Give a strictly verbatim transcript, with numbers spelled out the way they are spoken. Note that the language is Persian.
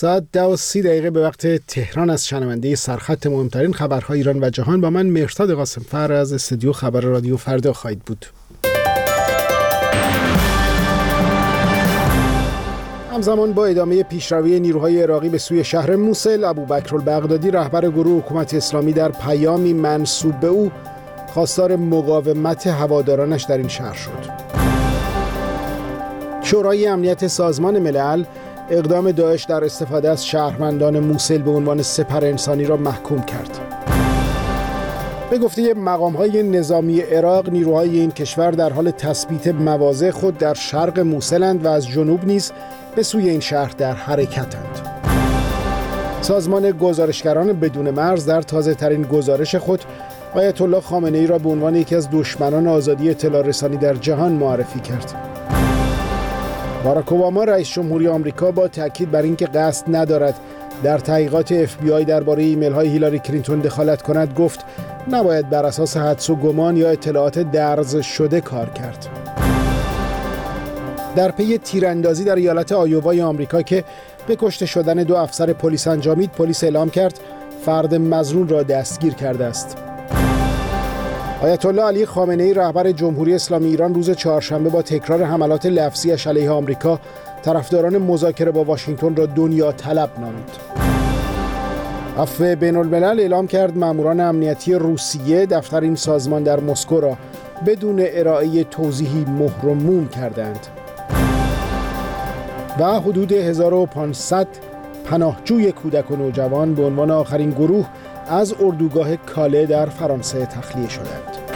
ساعت ده و سی دقیقه به وقت تهران از شنونده سرخط مهمترین خبرهای ایران و جهان با من مهرزاد قاسمفر از استودیو خبر رادیو فردا خواهید بود. همزمان با ادامه پیشروی نیروهای عراقی به سوی شهر موصل، ابوبکرالبغدادی رهبر گروه حکومت اسلامی در پیامی منسوب به او خواستار مقاومت هوادارانش در این شهر شد. شورای امنیت سازمان ملل اقدام داعش در استفاده از شهروندان موصل به عنوان سپر انسانی را محکوم کرد. به گفته مقام‌های نظامی عراق، نیروهای این کشور در حال تثبیت مواضع خود در شرق موصلند و از جنوب نیز به سوی این شهر در حرکتند. سازمان گزارشگران بدون مرز در تازه‌ترین گزارش خود آیت الله خامنه‌ای را به عنوان یکی از دشمنان آزادی اطلاع رسانی در جهان معرفی کرد. باراک اوباما رئیس جمهوری آمریکا با تاکید بر اینکه قصد ندارد در تحقیقات اف بی آی درباره ایمیل‌های هیلاری کلینتون دخالت کند گفت نباید بر اساس حدس و گمان یا اطلاعات درز شده کار کرد. در پی تیراندازی در ایالت آیووای آمریکا که به کشته شدن دو افسر پلیس انجامید، پلیس اعلام کرد فرد مظنون را دستگیر کرده است. آیت الله علی خامنه‌ای رهبر جمهوری اسلامی ایران روز چهارشنبه با تکرار حملات لفظی‌اش علیه آمریکا طرفداران مذاکره با واشنگتن را دنیا طلب نامید. عفو بین‌الملل اعلام کرد ماموران امنیتی روسیه دفتر این سازمان در مسکو را بدون ارائه توضیحی مهر و موم کردند. و حدود هزار و پانصد پناهجوی کودک و نوجوان به عنوان آخرین گروه از اردوگاه کاله در فرانسه تخلیه شدند.